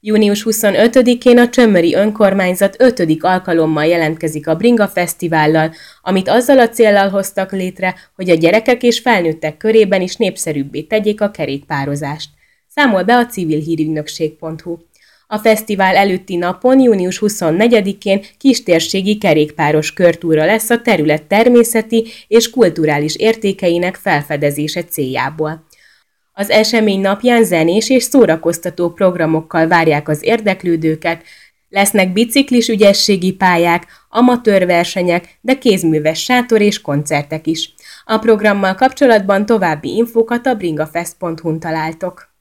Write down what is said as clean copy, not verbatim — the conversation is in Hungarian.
Június 25-én a Csömöri önkormányzat 5. alkalommal jelentkezik a Bringa Fesztivállal, amit azzal a céllal hoztak létre, hogy a gyerekek és felnőttek körében is népszerűbbé tegyék a kerékpározást. Számol be a civilhírügynökség.hu. A fesztivál előtti napon, június 24-én kistérségi kerékpáros körtúra lesz a terület természeti és kulturális értékeinek felfedezése céljából. Az esemény napján zenés és szórakoztató programokkal várják az érdeklődőket, lesznek biciklis ügyességi pályák, amatőr versenyek, de kézműves sátor és koncertek is. A programmal kapcsolatban további infókat a bringafest.hu-n találtok.